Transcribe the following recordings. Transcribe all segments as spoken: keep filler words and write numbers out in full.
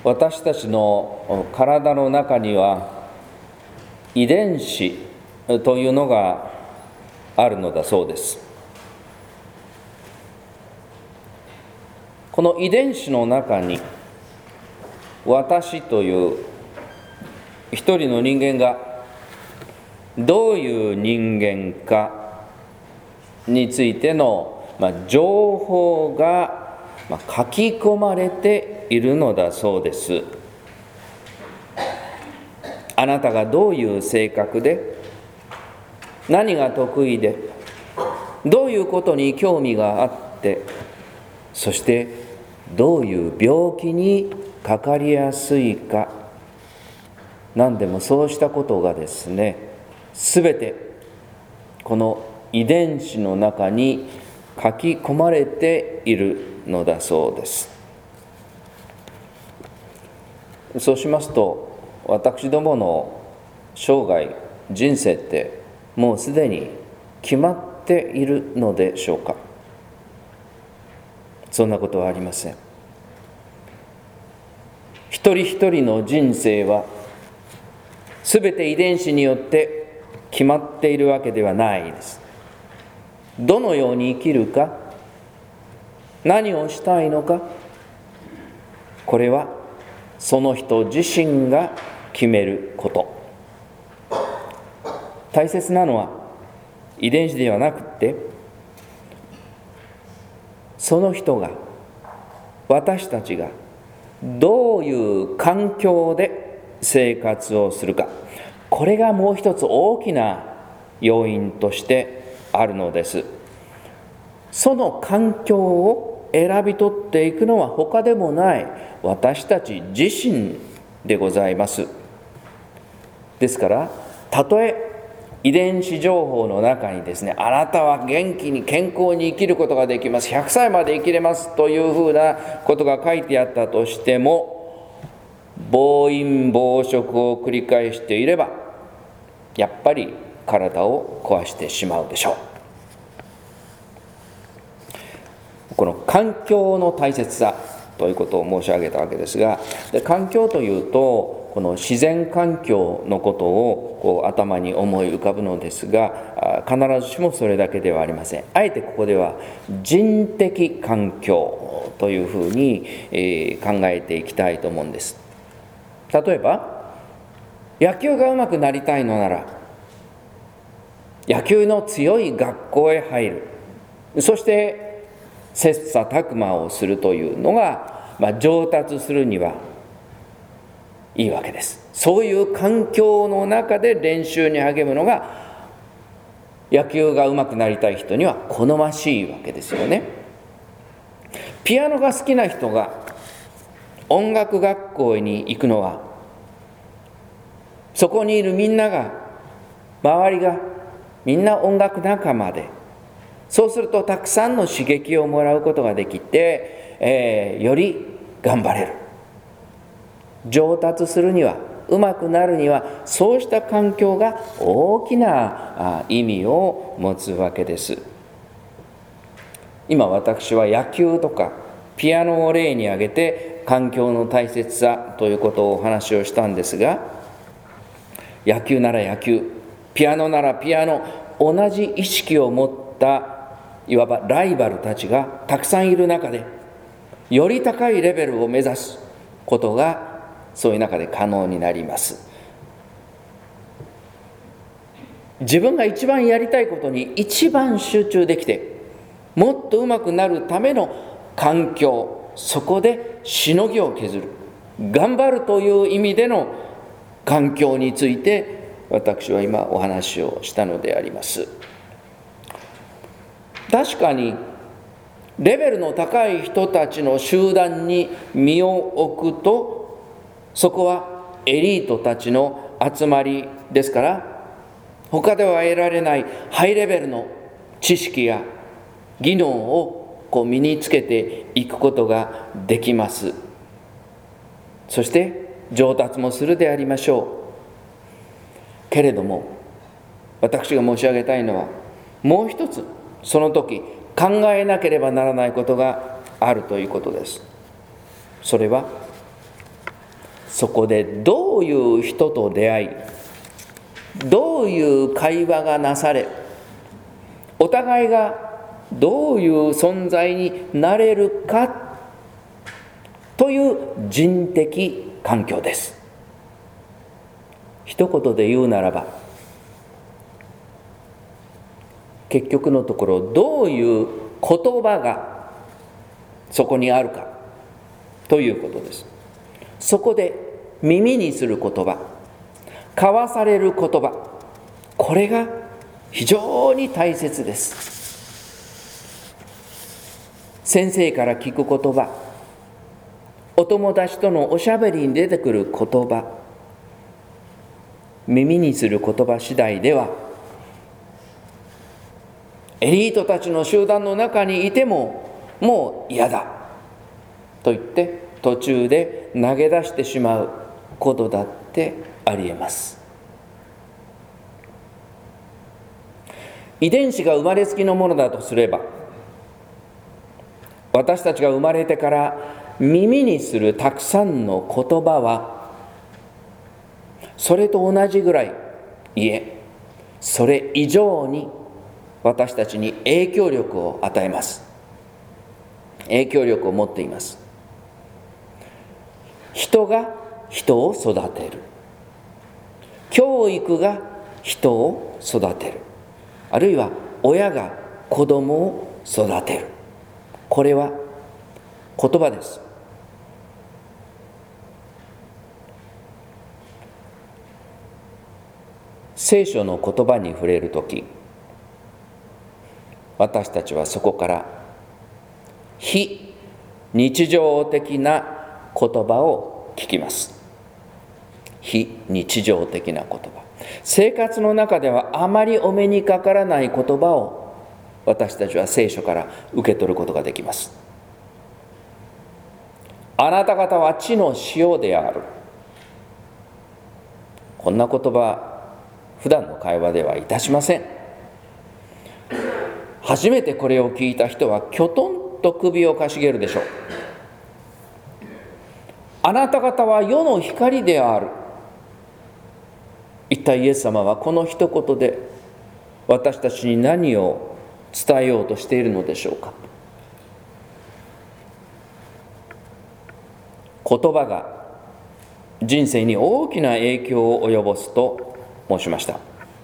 私たちの体の中には遺伝子というのがあるのだそうです。この遺伝子の中に私という一人の人間がどういう人間かについての、まあ、情報が、まあ、書き込まれているのだそうです。あなたがどういう性格で、何が得意で、どういうことに興味があって、そしてどういう病気にかかりやすいか、何でもそうしたことがですね、すべてこの遺伝子の中に書き込まれているのだそうです。そうしますと、私どもの生涯、人生ってもうすでに決まっているのでしょうか。そんなことはありません。一人一人の人生はすべて遺伝子によって決まっているわけではないです。どのように生きるか、何をしたいのか、これはその人自身が決めること。大切なのは遺伝子ではなくて、その人が、私たちがどういう環境で生活をするか、これがもう一つ大きな要因としてあるのです。その環境を選び取っていくのは他でもない私たち自身でございます。ですから、たとえ遺伝子情報の中にですね、あなたは元気に健康に生きることができます、ひゃくさいまで生きれますというふうなことが書いてあったとしても、暴飲暴食を繰り返していればやっぱり体を壊してしまうでしょう。この環境の大切さということを申し上げたわけですが、で環境というとこの自然環境のことをこう頭に思い浮かぶのですが、必ずしもそれだけではありません。あえてここでは人的環境というふうに、えー、考えていきたいと思うんです。例えば野球がうまくなりたいのなら、野球の強い学校へ入る、そして切磋琢磨をするというのが、まあ、上達するにはいいわけです。そういう環境の中で練習に励むのが野球がうまくなりたい人には好ましいわけですよね。ピアノが好きな人が音楽学校に行くのは、そこにいるみんなが、周りがみんな音楽仲間で、そうするとたくさんの刺激をもらうことができて、えー、より頑張れる。上達するには、うまくなるには、そうした環境が大きな意味を持つわけです。今私は野球とかピアノを例に挙げて環境の大切さということをお話をしたんですが、野球なら野球、ピアノならピアノ、同じ意識を持ったいわばライバルたちがたくさんいる中で、より高いレベルを目指すことがそういう中で可能になります。自分が一番やりたいことに一番集中できて、もっとうまくなるための環境、そこでしのぎを削る、頑張るという意味での環境について私は今お話をしたのであります。確かにレベルの高い人たちの集団に身を置くと、そこはエリートたちの集まりですから、他では得られないハイレベルの知識や技能をこう身につけていくことができます。そして上達もするでありましょう。けれども私が申し上げたいのは、もう一つその時考えなければならないことがあるということです。それはそこでどういう人と出会い、どういう会話がなされ、お互いがどういう存在になれるかという人的環境です。一言で言うならば、結局のところどういう言葉がそこにあるかということです。そこで耳にする言葉、交わされる言葉、これが非常に大切です。先生から聞く言葉、お友達とのおしゃべりに出てくる言葉、耳にする言葉次第では、エリートたちの集団の中にいてももう嫌だと言って途中で投げ出してしまうことだってありえます。遺伝子が生まれつきのものだとすれば、私たちが生まれてから耳にするたくさんの言葉はそれと同じぐらい、いえそれ以上に私たちに影響力を与えます。影響力を持っています。人が人を育てる、教育が人を育てる、あるいは親が子供を育てる、これは言葉です。聖書の言葉に触れるとき、私たちはそこから非日常的な言葉を聞きます。非日常的な言葉、生活の中ではあまりお目にかからない言葉を私たちは聖書から受け取ることができます。あなた方は地の塩である。こんな言葉、普段の会話ではいたしません。初めてこれを聞いた人はきょとんと首をかしげるでしょう。あなた方は世の光である。一体イエス様はこの一言で私たちに何を伝えようとしているのでしょうか。言葉が人生に大きな影響を及ぼすと申しました。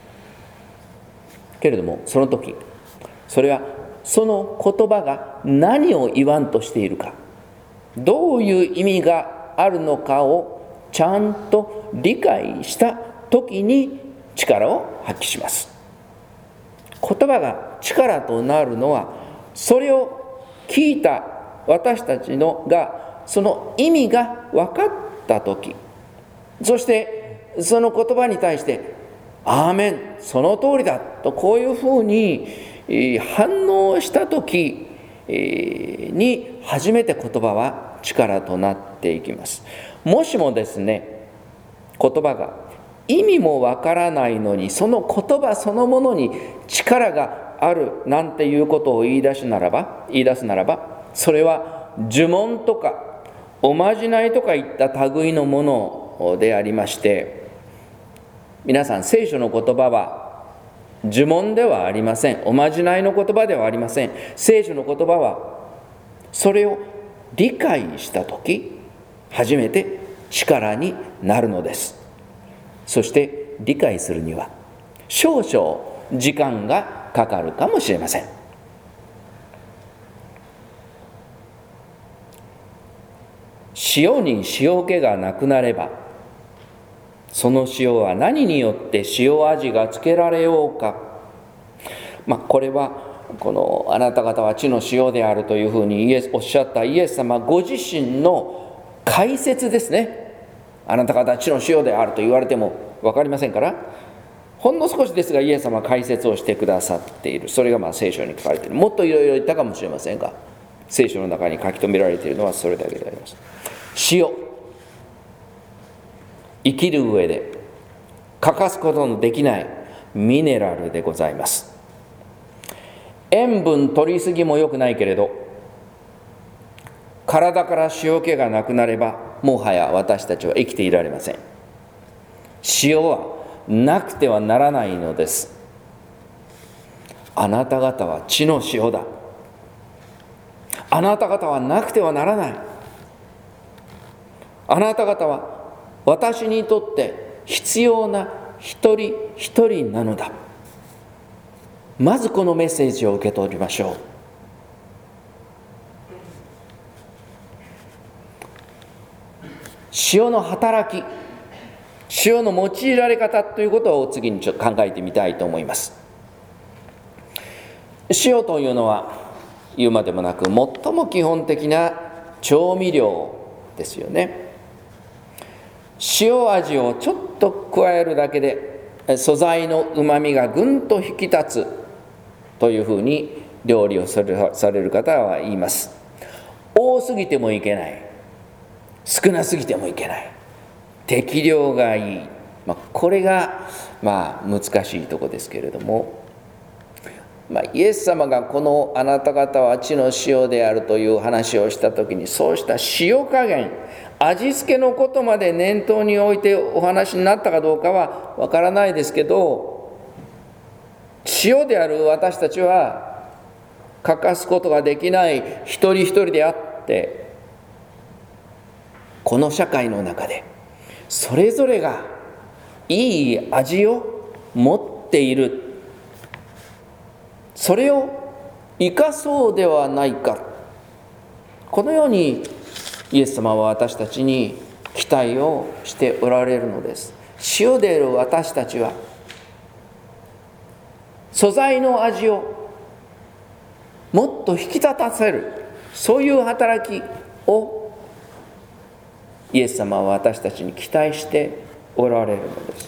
けれどもその時、それはその言葉が何を言わんとしているか、どういう意味があるのかをちゃんと理解した時に力を発揮します。言葉が力となるのは、それを聞いた私たちのがその意味が分かった時、そしてその言葉に対してアーメン、その通りだとこういうふうに反応した時に初めて言葉は力となっていきます。もしもですね、言葉が意味もわからないのにその言葉そのものに力があるなんていうことを言い出すならば言い出すならばそれは呪文とかおまじないとかいった類のものでありまして、皆さん聖書の言葉は呪文ではありません。おまじないの言葉ではありません。聖書の言葉はそれを理解したとき初めて力になるのです。そして理解するには少々時間がかかるかもしれません。塩に塩気がなくなれば、その塩は何によって塩味がつけられようか。まあ、これはこのあなた方は地の塩であるというふうにイエスおっしゃったイエス様ご自身の解説ですね。あなた方は地の塩であると言われても分かりませんから、ほんの少しですがイエス様は解説をしてくださっている。それがまあ聖書に書かれている。もっといろいろ言ったかもしれませんが、聖書の中に書き留められているのはそれだけであります。塩、生きる上で欠かすことのできないミネラルでございます。塩分取りすぎも良くないけれど、体から塩気がなくなればもはや私たちは生きていられません。塩はなくてはならないのです。あなた方は地の塩だ。あなた方はなくてはならない。あなた方は私にとって必要な一人一人なのだ。まずこのメッセージを受け取りましょう。塩の働き、塩の用いられ方ということを次にちょっと考えてみたいと思います。塩というのは言うまでもなく最も基本的な調味料ですよね。塩味をちょっと加えるだけで素材のうまみがぐんと引き立つというふうに料理をされる方は言います。多すぎてもいけない、少なすぎてもいけない、適量がいい、まあ、これがまあ難しいところですけれども、まあ、イエス様がこのあなた方は地の塩であるという話をしたときに、そうした塩加減、味付けのことまで念頭に置いてお話になったかどうかはわからないですけど、塩である私たちは欠かすことができない一人一人であって、この社会の中でそれぞれがいい味を持っている、それを生かそうではないか、このようにイエス様は私たちに期待をしておられるのです。塩である私たちは素材の味をもっと引き立たせる、そういう働きをイエス様は私たちに期待しておられるのです。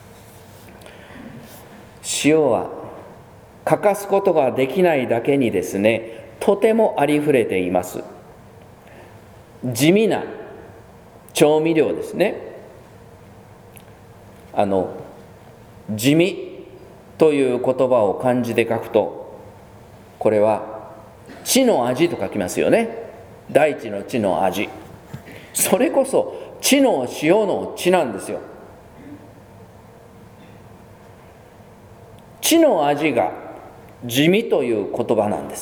塩は欠かすことができないだけにですね、とてもありふれています。地味な調味料ですね。あの地味という言葉を漢字で書くと、これは地の味と書きますよね。大地の地の味、それこそ地の塩の地なんですよ。地の味が地味という言葉なんです。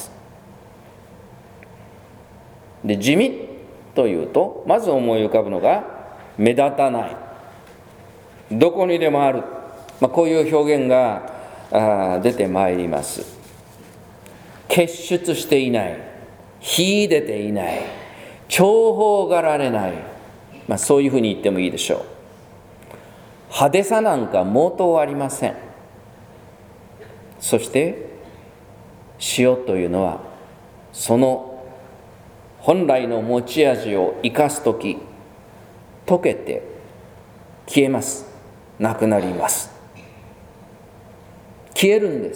で、地味というとまず思い浮かぶのが目立たない、どこにでもある、まあ、こういう表現があ出てまいります。結出していない、秀でていない、重宝がられない、まあ、そういうふうに言ってもいいでしょう。派手さなんか毛頭ありません。そして塩というのはその本来の持ち味を生かすとき、溶けて消えます。なくなります。消えるんです。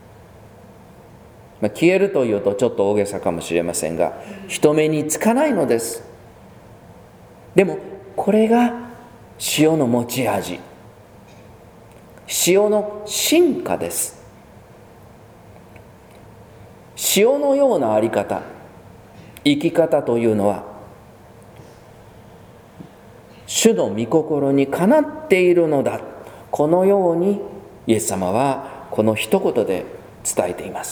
まあ、消えるというとちょっと大げさかもしれませんが、人目につかないのです。でもこれが塩の持ち味、塩の進化です。塩のようなあり方、生き方というのは主の御心にかなっているのだ、このようにイエス様はこの一言で伝えています。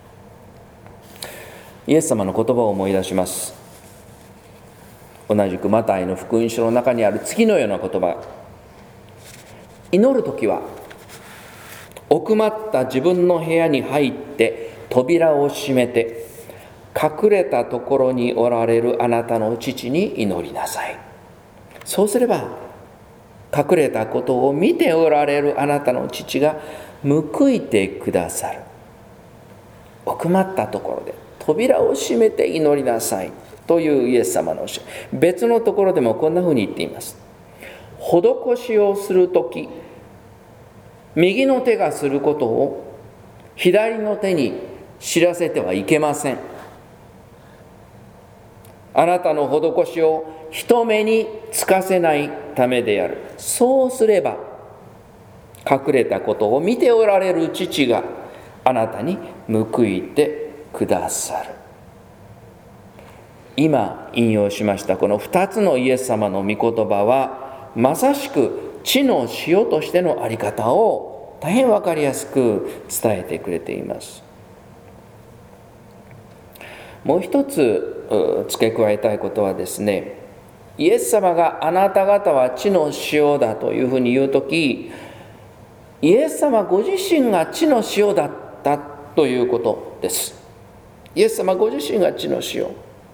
イエス様の言葉を思い出します。同じくマタイの福音書の中にある次のような言葉、祈るときは奥まった自分の部屋に入って扉を閉めて、隠れたところにおられるあなたの父に祈りなさい。そうすれば隠れたことを見ておられるあなたの父が報いてくださる。奥まったところで扉を閉めて祈りなさいというイエス様の教え。別のところでもこんなふうに言っています。施しをするとき、右の手がすることを左の手に知らせてはいけません。あなたの施しを人目につかせないためである。そうすれば隠れたことを見ておられる父があなたに報いてくださる。 今引用しましたこのふたつのイエス様の御言葉は、まさしく地の塩としての在り方を大変分かりやすく伝えてくれています。もう一つ付け加えたいことはですね、イエス様があなた方は地の塩だというふうに言うとき、イエス様ご自身が地の塩だったということです。イエス様ご自身が地の塩。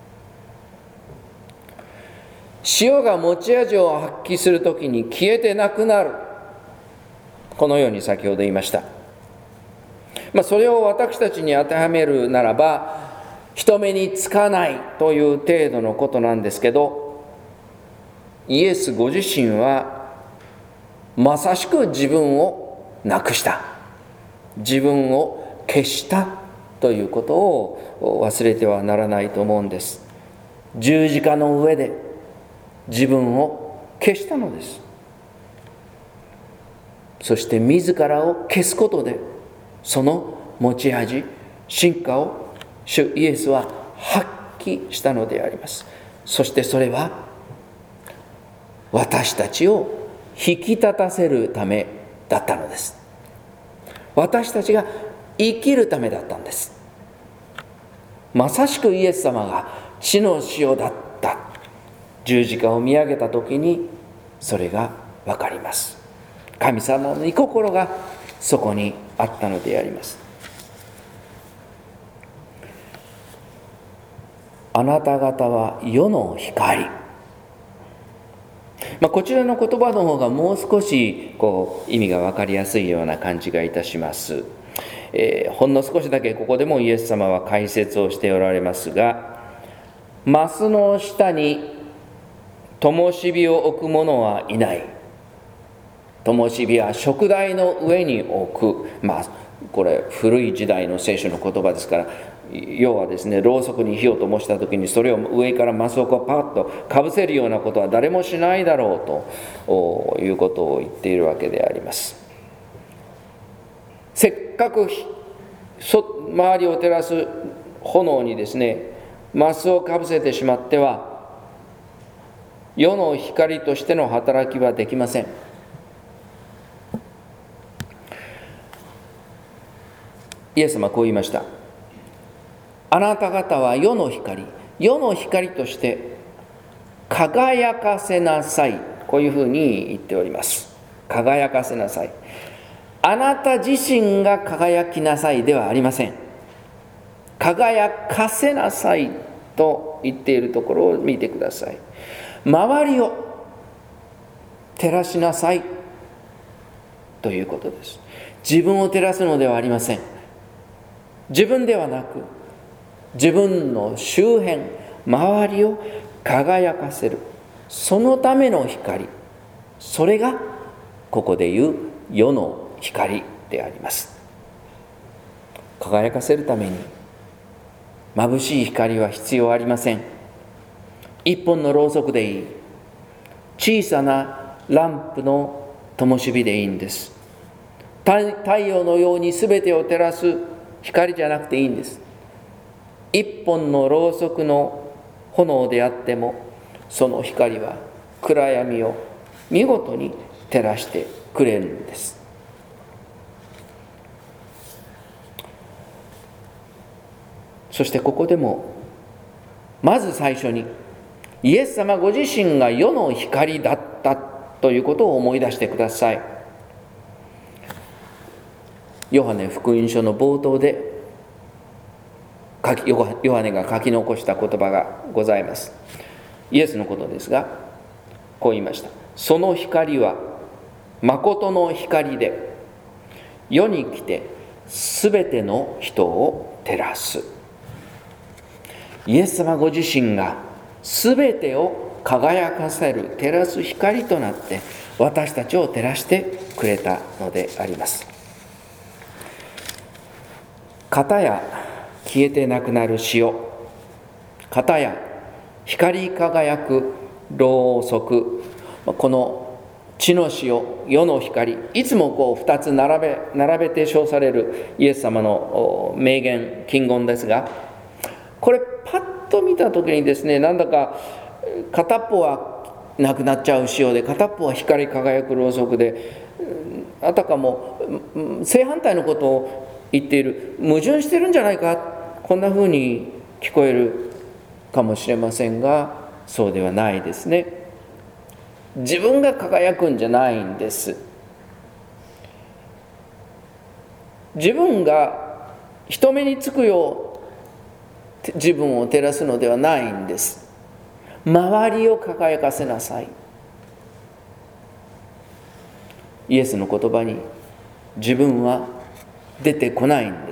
塩が持ち味を発揮するときに消えてなくなる。このように先ほど言いました。まあ、それを私たちに当てはめるならば、人目につかないという程度のことなんですけど、イエスご自身はまさしく自分をなくした、自分を消したということを忘れてはならないと思うんです。十字架の上で自分を消したのです。そして自らを消すことで、その持ち味、真価を主イエスは発揮したのであります。そしてそれは私たちを引き立たせるためだったのです。私たちが生きるためだったんです。まさしくイエス様が地の塩だった。十字架を見上げたときにそれがわかります。神様の御心がそこにあったのであります。あなた方は世の光。まあ、こちらの言葉の方がもう少しこう意味が分かりやすいような感じがいたします。えー、ほんの少しだけここでもイエス様は解説をしておられますが、マスの下に灯火を置く者はいない。灯火は燭台の上に置く。まあこれ古い時代の聖書の言葉ですから、要はですね、ろうそくに火を灯した時にそれを上からマスをこうパッとかぶせるようなことは誰もしないだろうということを言っているわけであります。せっかく周りを照らす炎にですね、マスをかぶせてしまっては世の光としての働きはできません。イエス様はこう言いました。あなた方は世の光、世の光として輝かせなさい。こういうふうに言っております。輝かせなさい。あなた自身が輝きなさいではありません。輝かせなさいと言っているところを見てください。周りを照らしなさいということです。自分を照らすのではありません。自分ではなく、自分の周辺、周りを輝かせる。そのための光。それがここで言う世の光であります。輝かせるために眩しい光は必要ありません。一本のろうそくでいい。小さなランプの灯火でいいんです。太陽のように全てを照らす光じゃなくていいんです。一本のろうそくの炎であっても、その光は暗闇を見事に照らしてくれるんです。そしてここでもまず最初にイエス様ご自身が世の光だったということを思い出してください。ヨハネ福音書の冒頭でヨハネが書き残した言葉がございます。イエスのことですが、こう言いました。その光は誠の光で、世に来てすべての人を照らす。イエス様ご自身がすべてを輝かせる、照らす光となって私たちを照らしてくれたのであります。片や消えてなくなる塩、片や光り輝くろうそく、この地の塩、世の光、いつもこう二つ並べ並べて称されるイエス様の名言、金言ですが、これパッとと見た時にですね、なんだか片っぽはなくなっちゃう塩で、片っぽは光り輝くろうそくで、あたかも正反対のことを言っている、矛盾してるんじゃないか、こんなふうに聞こえるかもしれませんが、そうではないですね。自分が輝くんじゃないんです。自分が人目につくよう自分を照らすのではないんです。周りを輝かせなさい。イエスの言葉に自分は出てこないんです。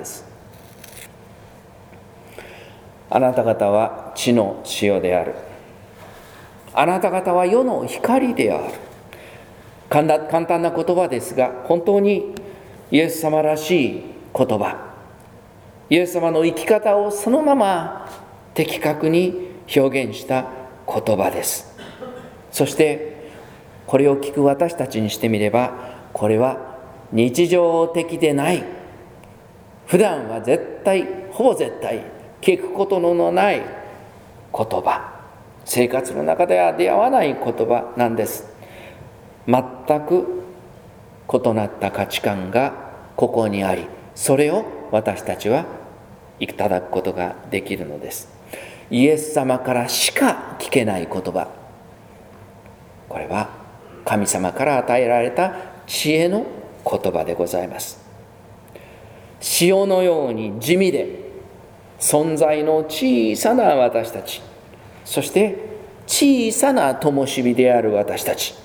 あなた方は地の塩である。あなた方は世の光である。簡単な言葉ですが、本当にイエス様らしい言葉、イエス様の生き方をそのまま的確に表現した言葉です。そしてこれを聞く私たちにしてみれば、これは日常的でない、普段は絶対、ほぼ絶対聞くことのない言葉、生活の中では出会わない言葉なんです。全く異なった価値観がここにあり、それを私たちはいただくことができるのです。イエス様からしか聞けない言葉、これは神様から与えられた知恵の言葉でございます。塩のように地味で存在の小さな私たち、そして小さな灯火である私たち、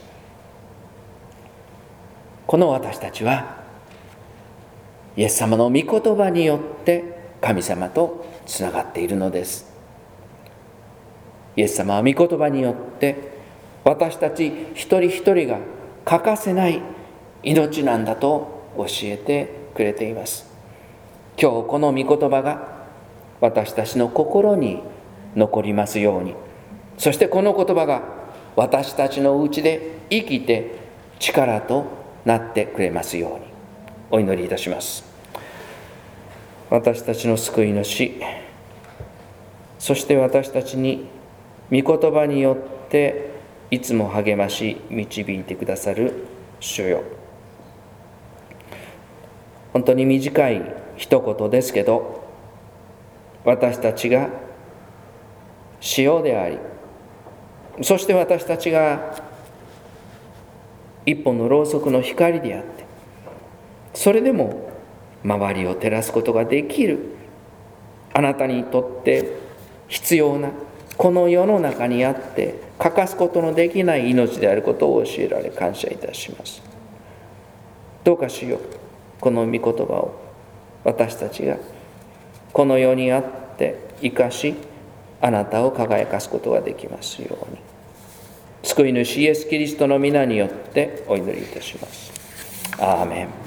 この私たちはイエス様の御言葉によって神様とつながっているのです。イエス様は御言葉によって私たち一人一人が欠かせない命なんだと教えてくれています。今日この御言葉が私たちの心に残りますように、そしてこの言葉が私たちのうちで生きて力となってくれますようにお祈りいたします。私たちの救い主、そして私たちに御言葉によっていつも励まし導いてくださる主よ、本当に短い一言ですけど、私たちが塩であり、そして私たちが一本のろうそくの光であって、それでも周りを照らすことができる、あなたにとって必要なこの世の中にあって欠かすことのできない命であることを教えられ感謝いたします。どうか主よ、この御言葉を私たちがこの世にあって生かし、あなたを輝かすことができますように、救い主イエスキリストの皆によってお祈りいたします。アーメン。